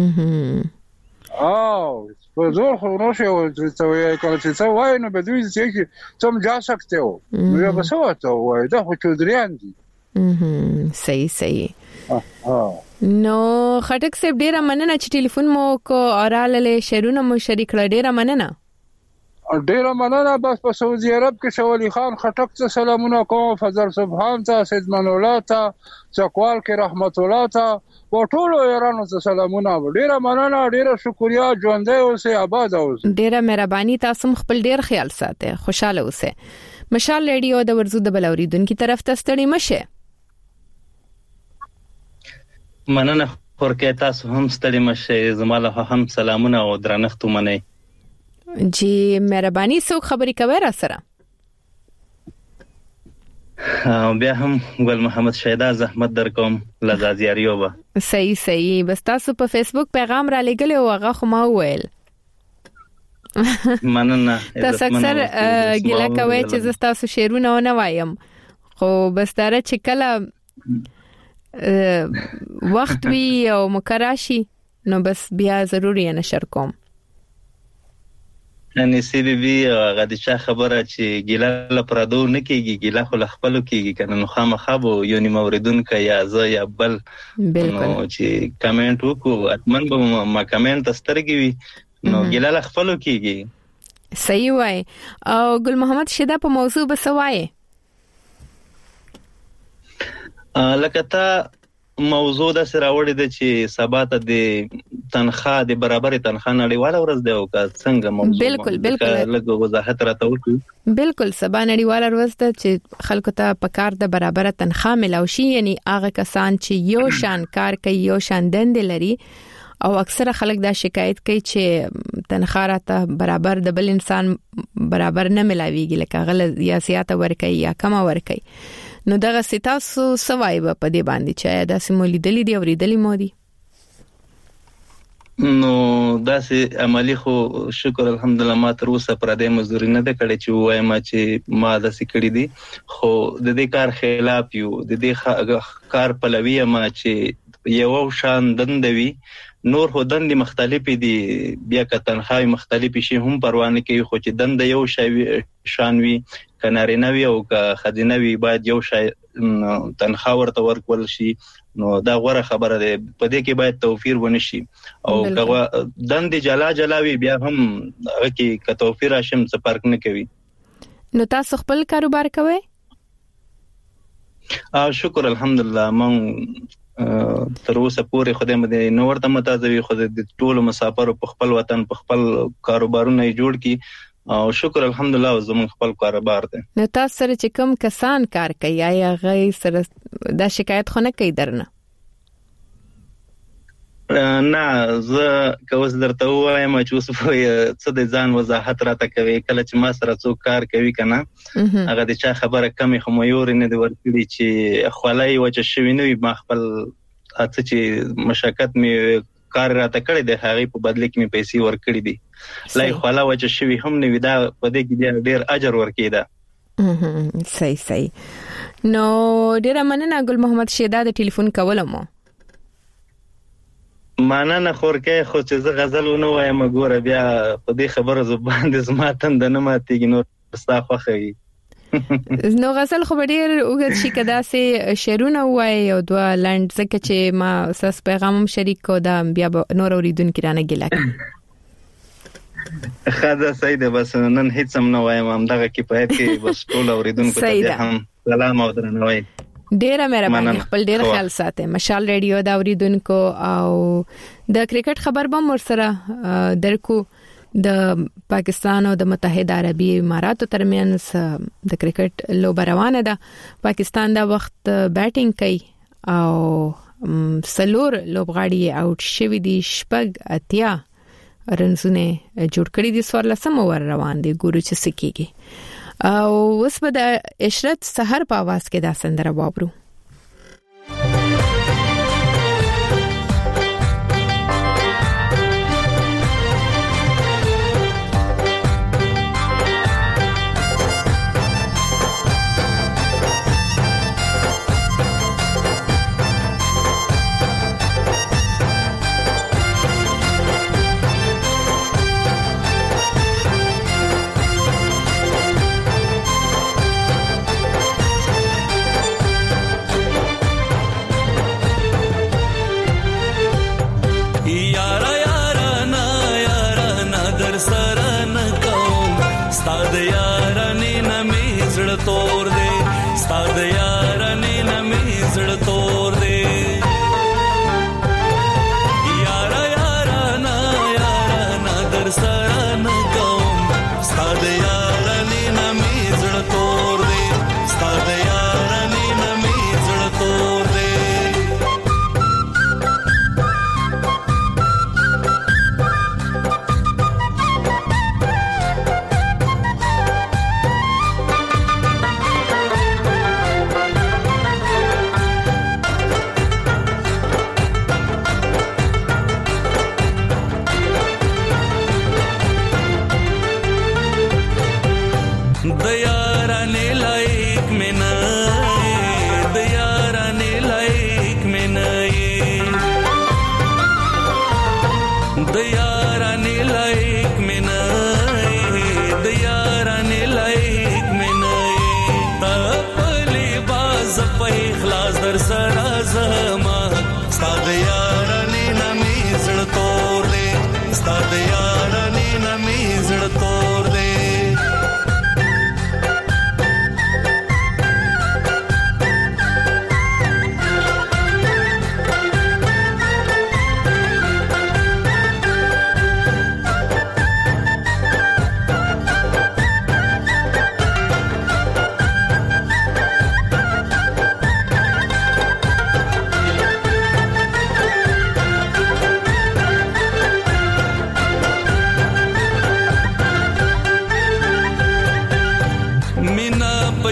او په زور خو نو شو چې وای کنه چې څه وای نو به دوی چې تم جا سکتے हो نو یو څه وته وای دا خو چودریان دي صحیح صحیح نو خټک صاحب ډیره مننه چې ټلیفون مو کو اوراله شهرونه مو شریک کړ ډیره مننه ډیره مننه بس په سعودي عرب کې شوالي خان خټک ته سلامونه کوم فضل سبحان ته سید منولا ته چکوال کې رحمت الله ته او ټول یارانو ته سلامونه ډیره مننه ډیره شکریا ژوندې اوسه آباد اوسه ډیره مهرباني تاسو خپل ډیر خیال ساته خوشاله اوسه مشال ریډیو د ورزو د بلوریدونکو طرف ته ستړي مشه مننه ورکه تاسو هم ستړي مشه زماله هم سلامونه او درنښت منئ جی مهرباني سو خبري کوي را سره بیا هم ګل محمد شیدا زحمت در کوم لزازیاریو به صحیح صحیح بس تاسو په فیسبوک پیغام را لګل او هغه خو ما وویل مننه تاسو اکثر ګلا کوي چې تاسو شعرونه نه وایم خو بس تر چې کله وخت وی او مکراشي نو بس بیا ضروري نشر کوم ان سی بی بی غدیشه خبره چې ګیلا لپاره نه کیږي ګیلا خو خپل کیږي کنه نو خامخابو یو نیم اوریدون ک یا ز یا بل نو چې کمنټ وکړو اتمن به ما کمنټ سترګي وي نو ګیلا خپل کیږي صحیح وای او ګل محمد شیدا په موضوع به سوای لکه تا موضوع د سره وړي د چې سباته د تنخواه د برابر تنخواه نړیواله ورځ دی او کا څنګه موضوع بالکل بالکل لږ وضاحت راته وکړي بالکل سبا نړیواله ورځ ده چې خلکو ته پکار د برابر تنخواه ملو شي یعنی هغه کسان چې یو شان کار کوي یو شان دند لري او اکثره خلک دا شکایت کوي چې تنخواه راته برابر د بل انسان برابر نه ملاويږي لکه غل یا سیاته ورکي یا کم ورکي نو دغه ستاسو سوای په دې باندې چې دا سیمولې دلی دی اوریدلې مو دي نو داسې عملی خو شکر الحمدلله ما تر اوسه پر دې مزدوري نه ده کړې چې وایم چې ما داسې کړې دي خو د دې کار خلاف یو د دې کار پلوي ما چې یو شان دندوي نور هو دند مختلفې دي بیا که تنخواه مختلفې شي هم پروا نه کوي خو چې دند یو شان وي کنارینه وي او که خزینه وي باید یو شای تنخواه ورته ورکول شي نو دا غوړه خبره ده په دې کې باید توفیر ونشي او که دند جلا جلاوي بیا هم هغه کې که توفیر راشم څه فرق نه کوي نو تاسو خپل کاروبار کوئ اه شکر الحمدلله مون تر اوسه پورې خدای مې نو ورته متازوي خو د ټولو مسافرو په خپل وطن په خپل کاروبارونه جوړ کی او شکر الحمدلله زمون خپل کاروبار دی نو تاسو سره چې کوم کسان کار کوي یا غي سره دا شکایت خو نه کوي درنه نه زه کوس درته وایم چې اوس په څه د ځان وضاحت راته کوي کله چې ما سره څوک کار کوي کنه هغه د چا خبره کمی خو مېور نه دی ورکړي چې خولای وجه شوی نه ما خپل اته چې مشکل می کار راته کړی د هغه په بدله کې می پیسې ورکړي دي لای خلا وجه شوی هم نه ودا په دې کې ډیر اجر ورکیدا صحیح صحیح نو ډیر مننه ګل محمد شیدا د ټلیفون کولمو مننه خورکه خو چې زه غزل ونه وایم ګوره بیا په دې خبره زبان د زماتن د نه ماتېږي نو ستا خوخوي نو غزل خو ډیر وګت شي کدا سه شعرونه وای او دوا لند زکه چې ما ساس پیغام شریک کو دا بیا نور اوریدونکو رانه ګلک خدا سید بس نن هیڅ هم نه وایم هم دغه کې په کې بس ټول اوریدونکو ته هم سلام او درناوی ډیره مهرباني خپل ډیر خیال ساته مشال ریډیو دا اوریدونکو او د کرکټ خبر به مر سره درکو د پاکستان او د متحده عربی اماراتو ترمنځ د کرکټ لوبه روانه ده پاکستان دا وخت بیټینګ کوي او سلور لوبغاړي اوټ شوی دي شپږ اتیا رنزونه جوړ کړی دي سوار لسم ور روان دي ګورو چې سکیږي او اوس به د عشرت سحر په आवाज کې دا سندره واورو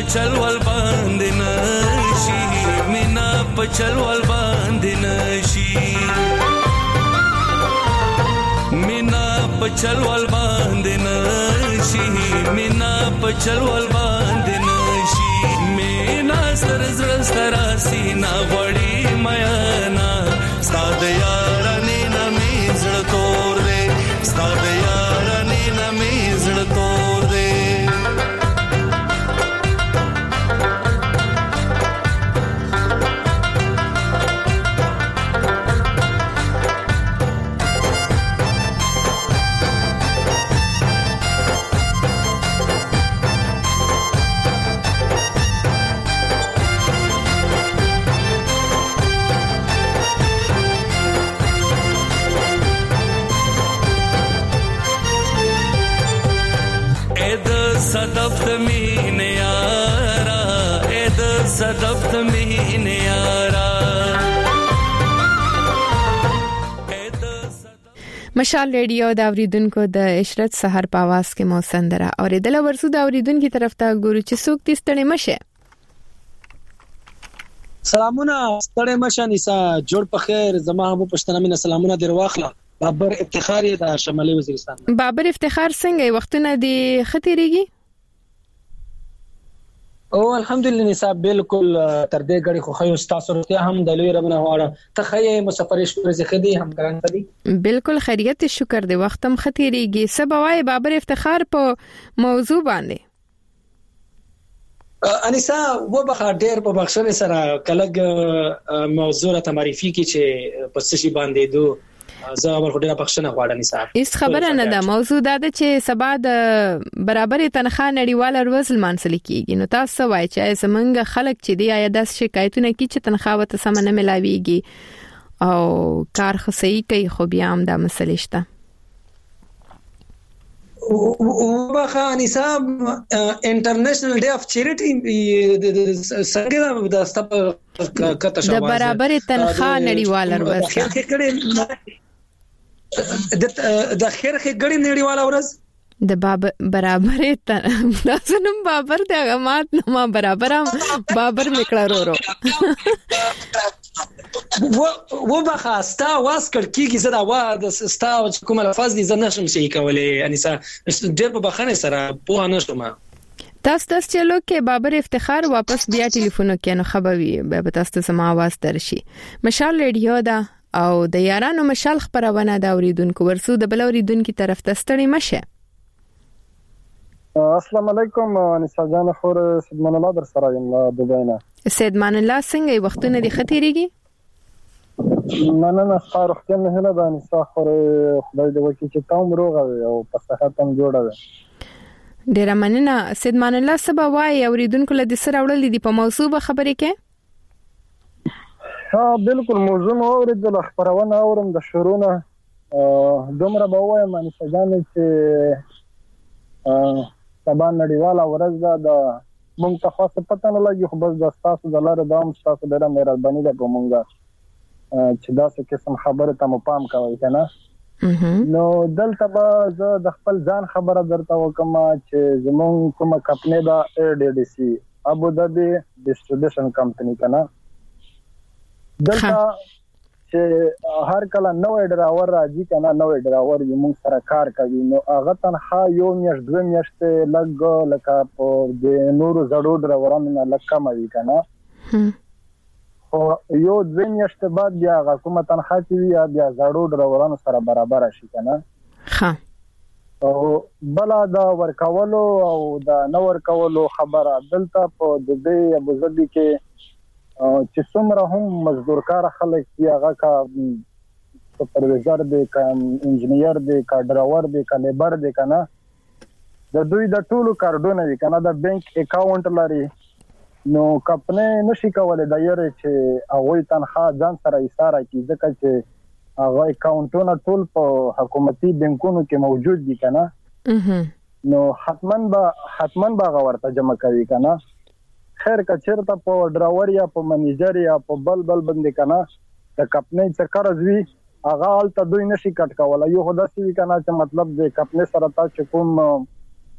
پچل ول باندې نشي مینا پچل ول باندې نشي مینا پچل ول باندې نشي مینا پچل ول باندې نشي مینا سر زړه سترا سینا وړي میانا ستاد یار نه نمې زړه تور دې ستاد یار نه نمې زړه تور دې صدفت مين یارا اې د صدفت مين یارا مشال ریډیو دا اوریدونکو د عشرت سحر په आवाज کې مو سندره اوریدل ورسو دا اوریدونکو طرف ته ګورو چې څوک تستړي مشه سلامونه ستړي مشه نسا جوړ په خیر زما هم پښتنه مين سلامونه در واخله بابر افتخار د شمالي وزیرستان بابر افتخار څنګه وختونه دی خطرېږي او الحمدلله نصاب بالکل تر دې غړي خو خو تاسو ته هم د لوی ربنا واره تخیه مسافرش پر زخدي هم ګران دي بالکل خیریت شکر دی وختم خطرېږي سبوای بابر افتخار په موضوع باندې انیسا و بخا ډېر په بخښنه سره کلګ موضوع ته معرفي کی چې په څه باندې دو زه ور خو ډېر بخښنه غواړم نصاب هیڅ خبره نه ده موضوع دا ده چې سبا د برابرې تنخواه نړیواله ورځ لمانځل کیږي نو تاسو وایي چې زمونږ خلک چې دی آیا د شکایتونه کی چې تنخواه ته سم نه ملاويږي او کار خصي کوي خو بیا هم دا مسلې شته وبخا نصاب انټرنیشنل ډے اف چیریټي څنګه دا ستپ کته شو د برابرې تنخواه نړیواله ورځ د د خیر خګړې نړیواله ورځ د باب برابرې تاسو بابر د غمات نو برابر بابر میکړه ورو و و بخاستا واسکړ کیږي زدا وا د ستا کوم الفاظ دي زنه شم شي کولې انسا ډېر په بخنه سره په نه شوم تاسو تاسو چلو کې بابر افتخار واپس بیا ټلیفون کې نو خبروي به تاسو سم आवाज درشي مشال ریډیو دا او د یارانو مشال خبرونه دا اوریدونکو ورسو د بل اوریدونکو طرف ته ستړي مشه السلام علیکم نسا جان خور سیدمان الله در سره یم دبینا سیدمان الله څنګه وختونه دي خطرېږي نه نه نه خار وخت نه هله ده نسا خور خدای دې وکړي چې تاسو روغ او په صحت هم جوړه وي ډیر مننه سیدمان الله سبا وای اوریدونکو له دې سره وړلې دي په موضوع خبرې کې ها بالکل موضوع اوریدل خبرونه اورم د شروع نه دومره به وایم نسا جان چې سبا نړیواله ورځ ده د مونږ ته خاصه پته نه لګي خو بس د تاسو د لاره د هم تاسو ډېره مهرباني ده په مونږ چې دا څه قسم خبره ته مو پام کوي کنه نو دلته به زه د خپل ځان خبره درته وکم چې زمونږ کومه کمپنی ده اي ډي ډي سي ابو ظبي ډیسټریبیوشن کمپنی کنه دلته چې هر کله نوې ډراور راځي کنه نوې ډراور یې موږ سره کار کوي نو هغه تنخواه یو میاشت دوه میاشتې لګ لکه په د نورو زړو ډراورانو نه لږ کم وي کنه خو یو دوه میاشتې بعد بیا هغه کومه تنخواه چې وي بیا زړو ډراورانو سره برابر شي کنه ها او بل دا ورکولو او دا نو ورکولو خبره دلته په دبي ابو ظبي کې چې څومره هم مزدور کار خلک دی هغه کا سپروایزر دی کا انجنیر دی کا ډراور دی کا لیبر دی کنه د دوی د ټولو کارډونه دی کنه د بانک اکاونټ لري نو کمپنی نشي کولای د یاره چې هغه تنخواه ځان سره ایثاره کی ځکه چې هغه اکاونټونه ټول په حکومتي بانکونو کې موجود دي کنه نو حتمن به حتمن به ورته جمع کوي کنه خیر کا چیرته په ډراور یا په منیجر یا په بل بل باندې کنه د کمپنی څخه قرض وی هغه الته دوی نشي کټ کولای یو خدای سي کنه چې مطلب د کمپنی سره تاسو کوم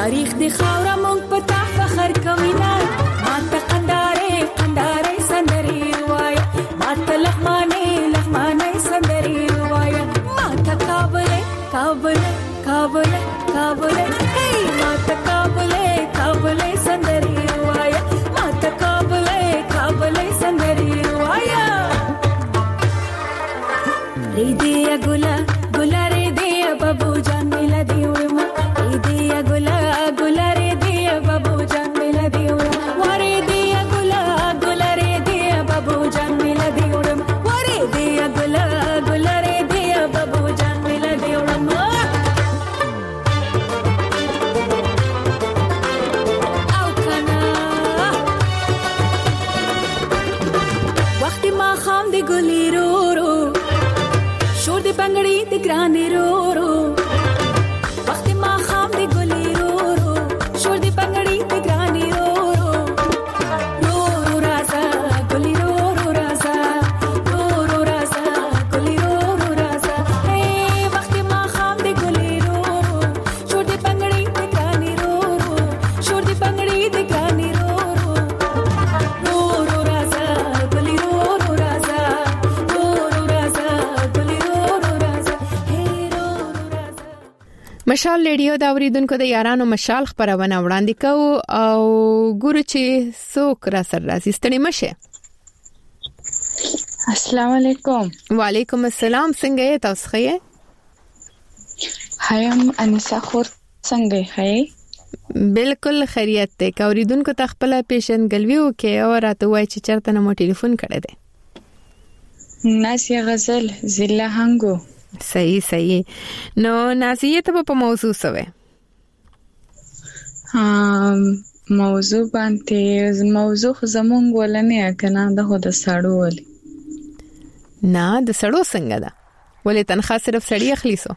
تاریخ د خاور مونږ پتا فخر کوینا ماته قندارې قندارې سندري وای ماته لغمانې لغمانې سندري وای ماته کابل کابل کابل کابل هی ماته کابل کابل سندري وای ماته کابل کابل سندري وای ریدیا ګلا ګلا ریدیا بابو جان ملا دیوم ریدیا ګلا ګلا ریدیا بابو جان ملا دیوم وریدیا ګلا ګلا ریدیا بابو جان ملا دیوم وریدیا ګلا ګلا ریدیا بابو جان ملا دیوم او کنا وخت ما خام دی ګلی رو رو شور دی بنگړی دی ګرانې رو رو وخت ما خام دی ګلی رو رو شور دی بنگړی دی ګرانې رو رو رو رو رازا ګلی رو رو رازا رو رو رازا ګلی رو رو رازا اے وخت ما خام دی ګلی رو رو شور دی بنگړی دی ګرانې رو رو شور دی بنگړی دی ګرانې رو رو رو رو رازا ګلی رو رو رازا رو رو رازا ګلی مشال ریډیو دا اوریدونکو د یارانو مشال خبرونه وړاندې کوو او ګورو چې څوک را سره راځي ستړي مشه. السلام علیکم. وعلیکم السلام. څنګه یې تاسو ښه؟ هایم انیسا خور څنګه یې؟ بالکل خیریت ده. کا اوریدونکو ته خپل پیشنګلوي وکي او راته وای چې چرته نو ټلیفون کړی دی. ناسیه غزل زله هنګو. صحیح صحیح. نو نازیه ته په موضوع سوې. ها موضوع باندې موضوع زمونږ ولنه کنه د خود سړو ولي. نه د سړو څنګه ده؟ ولې تنخواه صرف سړی اخلي سو؟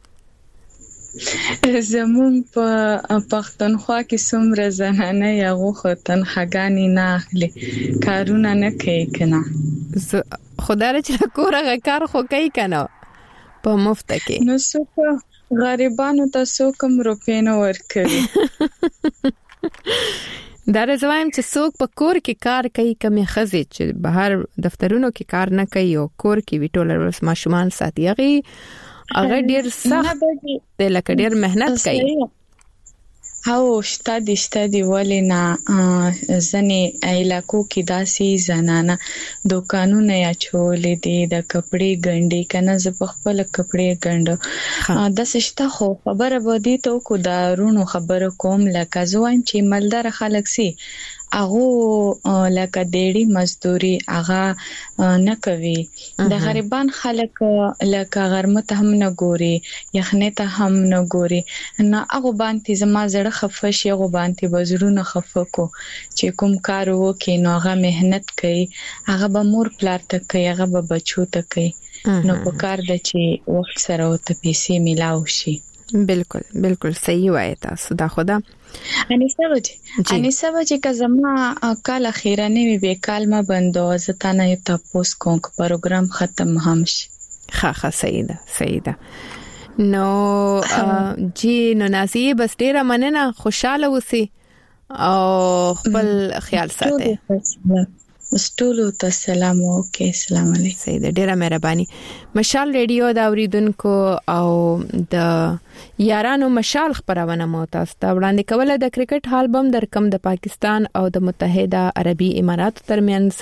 زمون په پښتونخوا کې څومره زنانه یغه خو تنخواګانی نه اخلي کارونه نه کوي کنه. خدای چې کورغه کار خو کوي کنه په مفت کې. نو څوک غریبانو ته څوک هم روپې نه ورکوي. دا راځم چې څوک په کور کې کار کوي کمې خزې چې بهر دفترونو کې کار نه کوي او کور کې ویټولر ورس ماشومان ساتي هغه هغه ډیر سخت د لکه ډیر مهنت کوي. هاو شته د شته دی ولینا ځنې علاقو کې داسي زنانه دوکانونه یا چولې دي د کپړې ګنډي کنه ز په خپل کپړې ګنډو د سشته خو خبره بودی ته کو دا رونو خبره کوم لکه ځوان چې مالدار خلک سي اغه لکه ډېری مزدوري اغه نه کوي. د غریبان خلک لکه غرمه ته هم نه ګوري یخنه ته هم نه ګوري نه اغه باندې زما زړه خفش یغه باندې بزرونه خفکو چې کوم کار وکي نو هغه مهنت کوي هغه به مور پلار ته کوي هغه به بچو ته کوي نو په کار د چې وخت سره او ته پیسې ملاو شي. بالکل بالکل صحیح وایي تاسو دا خدا انیسه بچي انیسه بچي که زما کال اخیره نیوي به کال ما بندو زتانه تاسو کوم پروګرام ختم هم شي. ښه ښه صحیح ده صحیح ده. نو جی نو نازیه بس ډیره مننه خوشاله اوسئ او خپل خیال ساتئ. مستولو ته سلام اوکي السلام علیکم. سید ډیره مهرباني. مشال ریډیو دا اوریدونکو او د یارانو مشال خبرونه مو تاسو ته وړاندې کوله. د کرکټ حال بم در کم د پاکستان او د متحده عربي اماراتو ترمنځ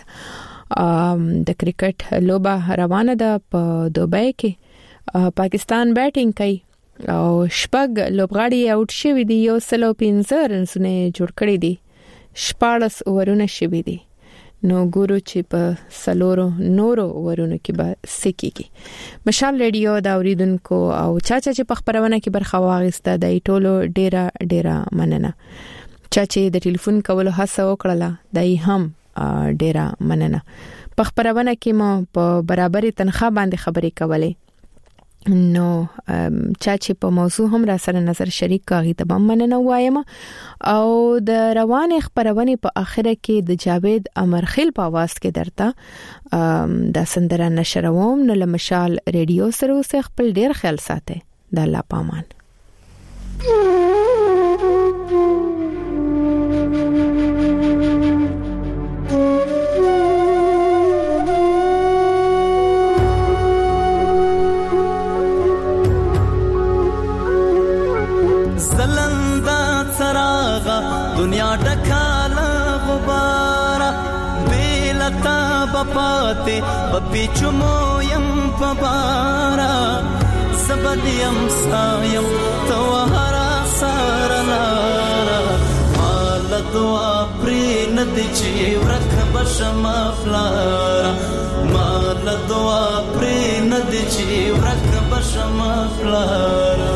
د کرکټ لوبه روانه ده په دوبۍ کې. پاکستان بیټینګ کوي او شپږ لوبغاړي اوټ شوي دي یو سلو پنځه رنونه جوړ کړي دي شپاړس اورونه شوي دي. نو ګورو چې په سلورو نورو ورونو کې به سکیږي. مشال ریډیو دا اوریدونکو او چاچا چې په خبرونه کې برخه واغسته د ټولو ډیره ډیره مننه. چاچا د ټلیفون کولو هڅه وکړه دای هم ډیره مننه. په خبرونه کې مو په برابرۍ تنخواه باندې خبرې کولې. نو چاچی په موضوع هم را سره نظر شریک کاغی ته هم مننه وایم او د روان خبرونه په اخره کې د جاوید امرخیل په आवाज کې درته د سندره نشروم. نو لمشال ریډیو سره اوس خپل ډیر خیال ساتي. د الله پامان. سراغا دنیا ډکاله غبارا بیلتا بپاته بپیچمو یم پبارا زبدیم سایم توهرا سارلارا مال دعا پری ندی چی ورک بشم افلارا مال دعا پری ندی چی ورک بشم افلارا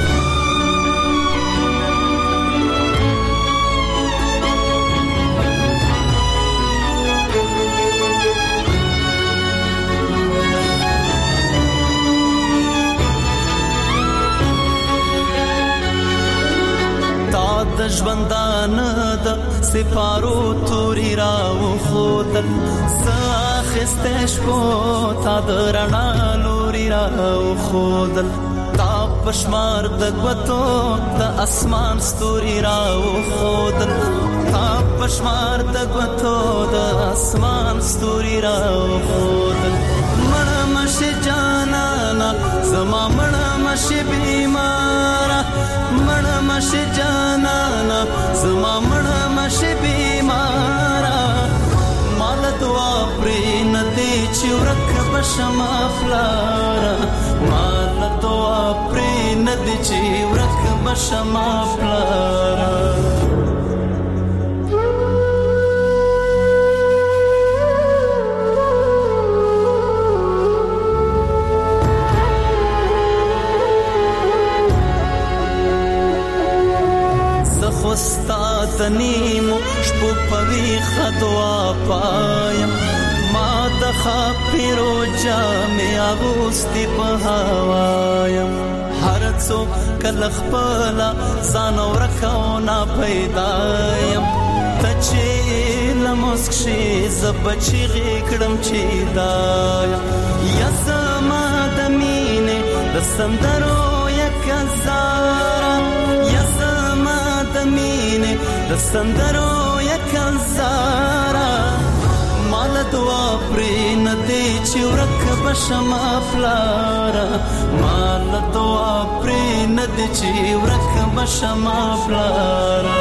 د ژوندان د سپارو توري راو خودل ساخستش کو تا درنا لوري راو خودل تا پشمار د غوتو د اسمان ستوري راو خودل تا پشمار د غوتو د اسمان ستوري راو خودل مړ مش جانانا زما مړ مش بیمارا مړ مش جانانا زما مړ مش بیمارا مال دعا پرې ندی چې ورک بشم افلارا مال دعا پرې ندی چې ورک بشم افلارا استاد نیمو شپو پوی خدوا پایم ما د خاپیرو جامې اغوستي په هوایم هر څو کله خپل ځان ورکاو نا پیدایم تچې لمسک شي زبچې غکړم چې دایم یا زما د مینې د سندرو یک زارا یا د مینې د سندرو یک زارا مال دعا پرې ندی چې ورک بشم افلارا مال دعا پرې ندی چې ورک بشم افلارا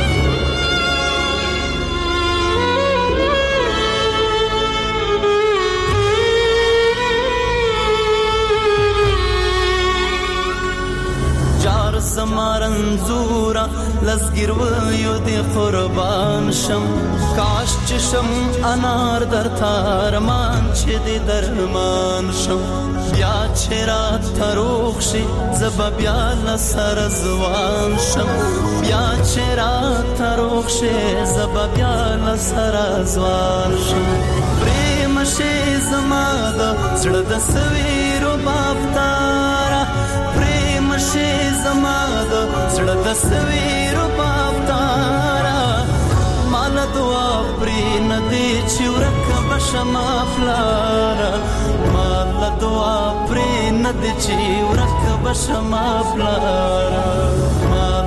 زمارنزورا لزګرویو دی قربان شم کاش چشم انار در تارمان چې دی درمان شم بیا چرا تروخ شي زب بیا لسر زوان شم بیا چرا تروخ شي زب بیا لسر زوان شم پریم شي زما د زړه د سویرو بافتارا شي زما د زړه د سویرو بافتارا مال دعا پرې ندی چې ورک بشم افلارا مال دعا پرې ندی چې ورک بشم افلارا